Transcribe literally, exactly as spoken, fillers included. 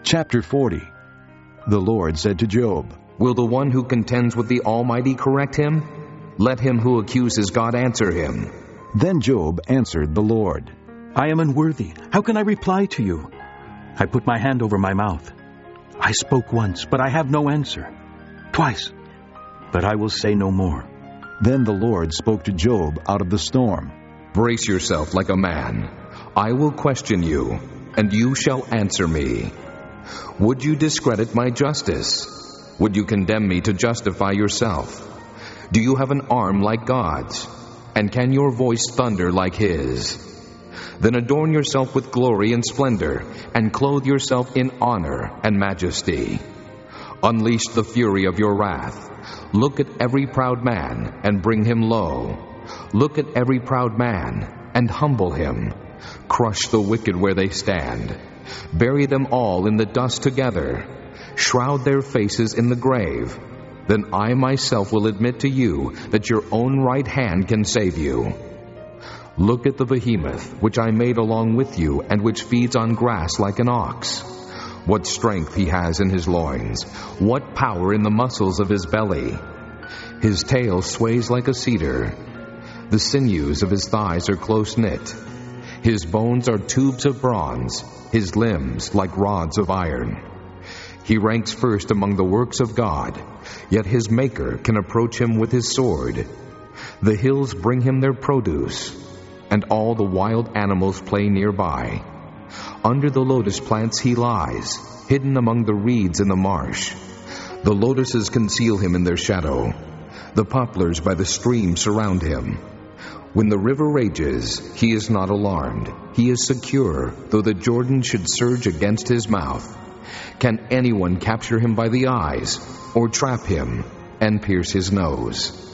Chapter forty. The Lord said to Job, Will the one who contends with the Almighty correct him? Let him who accuses God answer him. Then Job answered the Lord, I am unworthy. How can I reply to you? I put my hand over my mouth. I spoke once, but I have no answer. Twice, but I will say no more. Then the Lord spoke to Job out of the storm. Brace yourself like a man. I will question you, and you shall answer me. Would you discredit my justice? Would you condemn me to justify yourself? Do you have an arm like God's? And can your voice thunder like His? Then adorn yourself with glory and splendor, and clothe yourself in honor and majesty. Unleash the fury of your wrath. Look at every proud man, and bring him low. Look at every proud man, and humble him. Crush the wicked where they stand. Bury them all in the dust together. Shroud their faces in the grave. Then I myself will admit to you that your own right hand can save you. Look at the behemoth, which I made along with you, and which feeds on grass like an ox. What strength he has in his loins! What power in the muscles of his belly! His tail sways like a cedar. The sinews of his thighs are close-knit. His bones are tubes of bronze, his limbs like rods of iron. He ranks first among the works of God, yet his Maker can approach him with his sword. The hills bring him their produce, and all the wild animals play nearby. Under the lotus plants he lies, hidden among the reeds in the marsh. The lotuses conceal him in their shadow. The poplars by the stream surround him. When the river rages, he is not alarmed. He is secure, though the Jordan should surge against his mouth. Can anyone capture him by the eyes, or trap him and pierce his nose?